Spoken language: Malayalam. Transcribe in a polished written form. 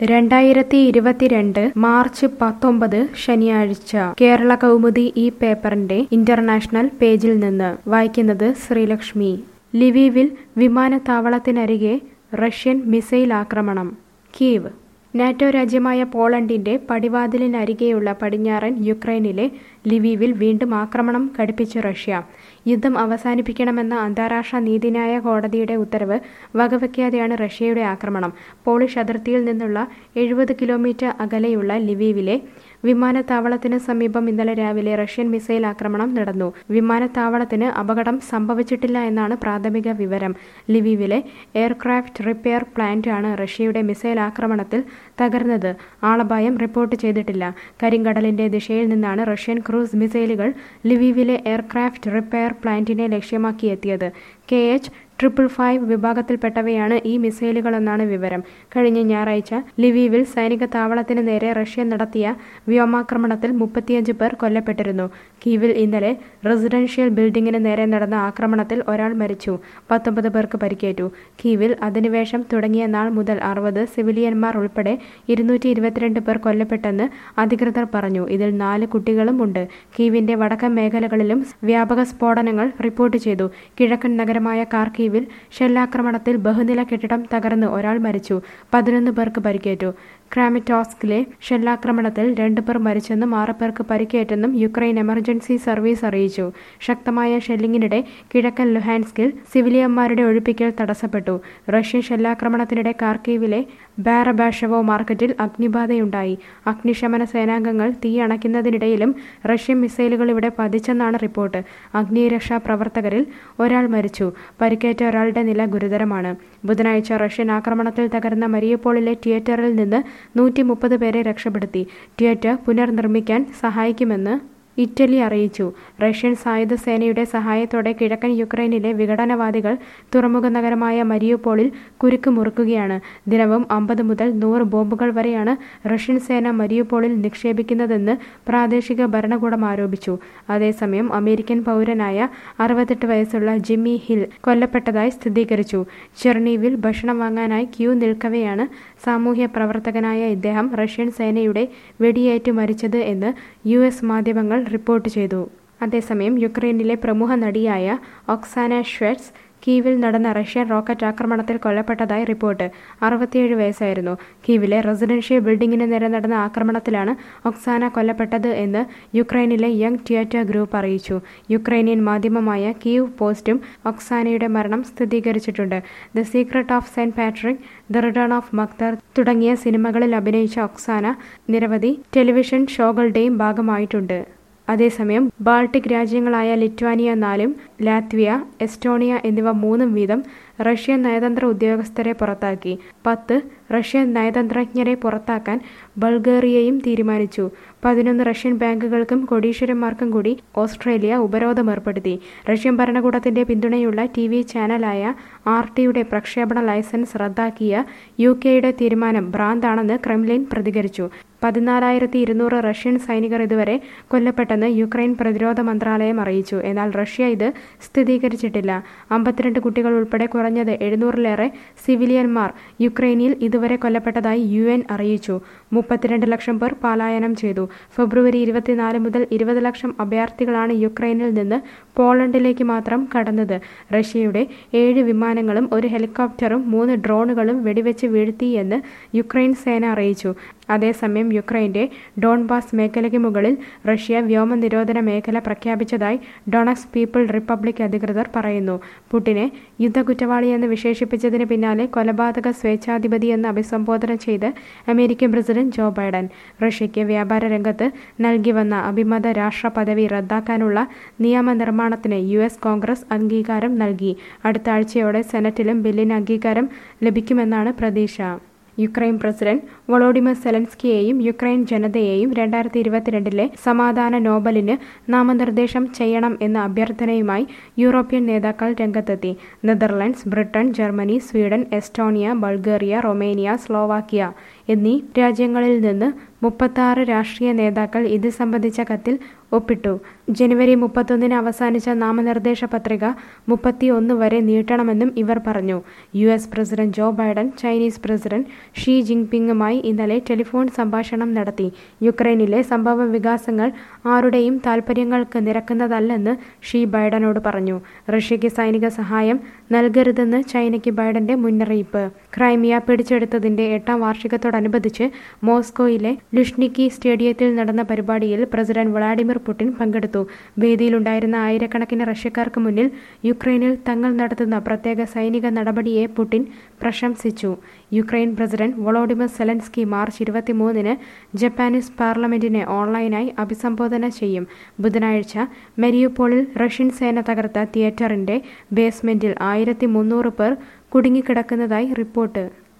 2022 മാർച്ച് 19 ശനിയാഴ്ച കേരള കൗമുദി ഈ പേപ്പറിന്റെ ഇന്റർനാഷണൽ പേജിൽ നിന്ന് വായിക്കുന്നത് ശ്രീലക്ഷ്മി. ലിവീവിൽ വിമാനത്താവളത്തിനരികെ റഷ്യൻ മിസൈൽ ആക്രമണം. കീവ്. നാറ്റോ രാജ്യമായ പോളണ്ടിന്റെ പടിവാതിലിനരികെയുള്ള പടിഞ്ഞാറൻ യുക്രൈനിലെ ലിവീവിൽ വീണ്ടും ആക്രമണം കടുപ്പിച്ച് റഷ്യ. യുദ്ധം അവസാനിപ്പിക്കണമെന്ന അന്താരാഷ്ട്ര നീതിന്യായ കോടതിയുടെ ഉത്തരവ് വകവയ്ക്കാതെയാണ് റഷ്യയുടെ ആക്രമണം. പോളിഷ് അതിർത്തിയിൽ നിന്നുള്ള 70 കിലോമീറ്റർ അകലെയുള്ള ലിവീവിലെ വിമാനത്താവളത്തിന് സമീപം ഇന്നലെ രാവിലെ റഷ്യൻ മിസൈൽ ആക്രമണം നടന്നു. വിമാനത്താവളത്തിന് അപകടം സംഭവിച്ചിട്ടില്ല എന്നാണ് പ്രാഥമിക വിവരം. ലിവീവിലെ എയർക്രാഫ്റ്റ് റിപ്പയർ പ്ലാന്റ് ആണ് റഷ്യയുടെ മിസൈൽ ആക്രമണത്തിൽ തകർന്നത്. ആളപായം റിപ്പോർട്ട് ചെയ്തിട്ടില്ല. കരിങ്കടലിന്റെ ദിശയിൽ നിന്നാണ് റഷ്യൻ ക്രൂസ് മിസൈലുകൾ ലിവീവിലെ എയർക്രാഫ്റ്റ് റിപ്പയർ പ്ലാന്റിനെ ലക്ഷ്യമാക്കിയെത്തിയത്. KH-555 വിഭാഗത്തിൽപ്പെട്ടവയാണ് ഈ മിസൈലുകളെന്നാണ് വിവരം. കഴിഞ്ഞ ഞായറാഴ്ച ലിവീവിൽ സൈനിക താവളത്തിന് നേരെ റഷ്യ നടത്തിയ വ്യോമാക്രമണത്തിൽ 35 പേർ കൊല്ലപ്പെട്ടിരുന്നു. കീവിൽ ഇന്നലെ റെസിഡൻഷ്യൽ ബിൽഡിംഗിന് നേരെ നടന്ന ആക്രമണത്തിൽ ഒരാൾ മരിച്ചു, 19 പേർക്ക് പരിക്കേറ്റു. കീവിൽ അധിനിവേശം തുടങ്ങിയ നാൾ മുതൽ 60 സിവിലിയന്മാർ ഉൾപ്പെടെ 222 പേർ കൊല്ലപ്പെട്ടെന്ന് അധികൃതർ പറഞ്ഞു. ഇതിൽ 4 കുട്ടികളും ഉണ്ട്. കീവിന്റെ വടക്കൻ മേഖലകളിലും വ്യാപക സ്ഫോടനങ്ങൾ റിപ്പോർട്ട് ചെയ്തു. കിഴക്കൻ നഗരമായ കാർക്കീവിൽ ഷെല്ലാക്രമണത്തിൽ ബഹുനില കെട്ടിടം തകർന്ന് ഒരാൾ മരിച്ചു, 11 പേർക്ക് പരിക്കേറ്റു. ക്രാമിറ്റോസ്കിലെ ഷെല്ലാക്രമണത്തിൽ 2 പേർ മരിച്ചെന്നും 6 പേർക്ക് പരിക്കേറ്റെന്നും യുക്രൈൻ എമർജൻസി സർവീസ് അറിയിച്ചു. ശക്തമായ ഷെല്ലിങ്ങിനിടെ കിഴക്കൻ ലുഹാൻസ്കിൽ സിവിലിയന്മാരുടെ ഒഴിപ്പിക്കൽ തടസ്സപ്പെട്ടു. റഷ്യൻ ഷെല്ലാക്രമണത്തിനിടെ കാർക്കീവിലെ ബാരബാഷവോ മാർക്കറ്റിൽ അഗ്നിബാധയുണ്ടായി. അഗ്നിശമന സേനാംഗങ്ങൾ തീ അണയ്ക്കുന്നതിനിടയിലും റഷ്യൻ മിസൈലുകൾ ഇവിടെ പതിച്ചെന്നാണ് റിപ്പോർട്ട്. അഗ്നിരക്ഷാ പ്രവർത്തകരിൽ ഒരാൾ മരിച്ചു, പരിക്കേറ്റ ഒരാളുടെ നില ഗുരുതരമാണ്. ബുധനാഴ്ച റഷ്യൻ ആക്രമണത്തിൽ തകർന്ന മരിയപോളിലെ തിയേറ്ററിൽ നിന്ന് 130 പേരെ രക്ഷപ്പെടുത്തി. തിയേറ്റർ പുനർനിർമ്മിക്കാൻ സഹായിക്കുമെന്ന് ഇറ്റലി അറിയിച്ചു. റഷ്യൻ സായുധ സേനയുടെ സഹായത്തോടെ കിഴക്കൻ യുക്രൈനിലെ വിഘടനവാദികൾ തുറമുഖ നഗരമായ മരിയുപോളിൽ കുരുക്ക് മുറുക്കുകയാണ്. ദിനവും 50 മുതൽ 100 ബോംബുകൾ വരെയാണ് റഷ്യൻ സേന മരിയുപോളിൽ നിക്ഷേപിക്കുന്നതെന്ന് പ്രാദേശിക ഭരണകൂടം ആരോപിച്ചു. അതേസമയം അമേരിക്കൻ പൗരനായ 68 വയസ്സുള്ള ജിമ്മി ഹിൽ കൊല്ലപ്പെട്ടതായി സ്ഥിരീകരിച്ചു. ചെർണീവിൽ ഭക്ഷണം വാങ്ങാനായി ക്യൂ നിൽക്കവെയാണ് സാമൂഹ്യ പ്രവർത്തകനായ ഇദ്ദേഹം റഷ്യൻ സേനയുടെ വെടിയേറ്റ് മരിച്ചത് എന്ന് US മാധ്യമങ്ങൾ റിപ്പോർട്ട് ചെയ്തു. അതേസമയം യുക്രൈനിലെ പ്രമുഖ നടിയായ ഒക്സാന ഷ്വെറ്റ്സ് കീവിൽ നടന്ന റഷ്യൻ റോക്കറ്റ് ആക്രമണത്തിൽ കൊല്ലപ്പെട്ടതായി റിപ്പോർട്ട്. 67 വയസ്സായിരുന്നു. കീവിലെ റെസിഡൻഷ്യൽ ബിൽഡിംഗിന് നേരെ നടന്ന ആക്രമണത്തിലാണ് ഒക്സാന കൊല്ലപ്പെട്ടത് എന്ന് യുക്രൈനിലെ യങ് തിയേറ്റർ ഗ്രൂപ്പ് അറിയിച്ചു. യുക്രൈനിയൻ മാധ്യമമായ കീവ് പോസ്റ്റും ഒക്സാനയുടെ മരണം സ്ഥിരീകരിച്ചിട്ടുണ്ട്. The Secret of Saint Patrick, The Return of Mukhtar തുടങ്ങിയ സിനിമകളിൽ അഭിനയിച്ച ഒക്സാന നിരവധി ടെലിവിഷൻ ഷോകളുടെയും ഭാഗമായിട്ടുണ്ട്. അതേസമയം ബാൾട്ടിക് രാജ്യങ്ങളായ ലിറ്റ്വാനിയ 4ഉം ലാത്വിയ, എസ്റ്റോണിയ എന്നിവ 3 വീതം റഷ്യൻ നയതന്ത്ര ഉദ്യോഗസ്ഥരെ പുറത്താക്കി. 10 റഷ്യൻ നയതന്ത്രജ്ഞരെ പുറത്താക്കാൻ ബൾഗേറിയയും തീരുമാനിച്ചു. 11 റഷ്യൻ ബാങ്കുകൾക്കും കോടീശ്വരന്മാർക്കും കൂടി ഓസ്ട്രേലിയ ഉപരോധം ഏർപ്പെടുത്തി. റഷ്യൻ ഭരണകൂടത്തിന്റെ പിന്തുണയുള്ള TV ചാനലായ RTയുടെ പ്രക്ഷേപണ ലൈസൻസ് റദ്ദാക്കിയ UKയുടെ തീരുമാനം ഭ്രാന്താണെന്ന് ക്രെംലിൻ പ്രതികരിച്ചു. 14,200 റഷ്യൻ സൈനികർ ഇതുവരെ കൊല്ലപ്പെട്ടെന്ന് യുക്രൈൻ പ്രതിരോധ മന്ത്രാലയം അറിയിച്ചു. എന്നാൽ റഷ്യ ഇത് സ്ഥിരീകരിച്ചിട്ടില്ല. 52 കുട്ടികൾ ഉൾപ്പെടെ കുറഞ്ഞത് 700-ലേറെ സിവിലിയന്മാർ യുക്രൈനിൽ ഇതുവരെ കൊല്ലപ്പെട്ടതായി UN അറിയിച്ചു. 32 ലക്ഷം പേർ പലായനം ചെയ്തു. ഫെബ്രുവരി 24 മുതൽ 20 ലക്ഷം അഭയാർത്ഥികളാണ് യുക്രൈനിൽ നിന്ന് പോളണ്ടിലേക്ക് മാത്രം കടന്നത്. റഷ്യയുടെ 7 വിമാനങ്ങളും 1 ഹെലികോപ്റ്ററും 3 ഡ്രോണുകളും വെടിവെച്ച് വീഴ്ത്തിയെന്ന് യുക്രൈൻ സേന അറിയിച്ചു. അതേസമയം യുക്രൈന്റെ ഡോൺബാസ് മേഖലയ്ക്ക് മുകളിൽ റഷ്യ വ്യോമ നിരോധന മേഖല പ്രഖ്യാപിച്ചതായി ഡൊണക്സ് പീപ്പിൾ റിപ്പബ്ലിക് അധികൃതർ പറയുന്നു. പുടിനെ യുദ്ധക്കുറ്റവാളിയെന്ന് വിശേഷിപ്പിച്ചതിന് പിന്നാലെ കൊലപാതക സ്വേച്ഛാധിപതിയെന്ന് അഭിസംബോധന ചെയ്ത് അമേരിക്കൻ പ്രസിഡന്റ് ജോ ബൈഡൻ റഷ്യയ്ക്ക് വ്യാപാര രംഗത്ത് നൽകി വന്ന അഭിമത രാഷ്ട്ര പദവി റദ്ദാക്കാനുള്ള നിയമനിർമ്മാണത്തിന് US കോൺഗ്രസ് അംഗീകാരം നൽകി. അടുത്ത ആഴ്ചയോടെ സെനറ്റിലും ബില്ലിന് അംഗീകാരം ലഭിക്കുമെന്നാണ് പ്രതീക്ഷ. യുക്രൈൻ പ്രസിഡന്റ് വൊളോഡിമർ സെലൻസ്കിയെയും യുക്രൈൻ ജനതയെയും 2022 സമാധാന നോബലിന് നാമനിർദ്ദേശം ചെയ്യണം എന്ന അഭ്യർത്ഥനയുമായി യൂറോപ്യൻ നേതാക്കൾ രംഗത്തെത്തി. Netherlands, Britain, Germany, Sweden, Estonia, Bulgaria, Romania, Slovakia എന്നീ രാജ്യങ്ങളിൽ നിന്ന് 36 രാഷ്ട്രീയ നേതാക്കൾ ഇത് സംബന്ധിച്ച കത്തിൽ ഒപ്പിട്ടു. ജനുവരി 31 അവസാനിച്ച നാമനിർദ്ദേശ പത്രിക 31 വരെ നീട്ടണമെന്നും ഇവർ പറഞ്ഞു. US president Joe Biden Chinese president Xi ജിൻപിങ്ങുമായി ഇന്നലെ ടെലിഫോൺ സംഭാഷണം നടത്തി. യുക്രൈനിലെ സംഭവ വികാസങ്ങൾ ആരുടെയും താൽപര്യങ്ങൾക്ക് നിരക്കുന്നതല്ലെന്ന് ഷീ ബൈഡനോട് പറഞ്ഞു. റഷ്യയ്ക്ക് സൈനിക സഹായം നൽകരുതെന്ന് ചൈനയ്ക്ക് ബൈഡന്റെ മുന്നറിയിപ്പ്. ക്രൈമിയ പിടിച്ചെടുത്തതിന്റെ 8ാം വാർഷികത്തോടനുബന്ധിച്ച് മോസ്കോയിലെ ലുഷ്നിക്കി സ്റ്റേഡിയത്തിൽ നടന്ന പരിപാടിയിൽ പ്രസിഡന്റ് വ്ളാഡിമിർ പുടിൻ പങ്കെടുത്തു. വേദിയിലുണ്ടായിരുന്ന ആയിരക്കണക്കിന് റഷ്യക്കാർക്ക് മുന്നിൽ യുക്രൈനിൽ തങ്ങൾ നടത്തുന്ന പ്രത്യേക സൈനിക നടപടിയെ പുടിൻ പ്രശംസിച്ചു. യുക്രൈൻ പ്രസിഡന്റ് വൊളോഡിമർ സെലൻസ്കി മാർച്ച് 23 ജപ്പാനീസ് പാർലമെന്റിനെ ഓൺലൈനായി അഭിസംബോധന ചെയ്യും. ബുധനാഴ്ച മരിയുപോളിൽ റഷ്യൻ സേന തകർത്ത തിയേറ്ററിന്റെ ബേസ്മെന്റിൽ 1300 പേർ കുടുങ്ങിക്കിടക്കുന്നതായി റിപ്പോർട്ട്.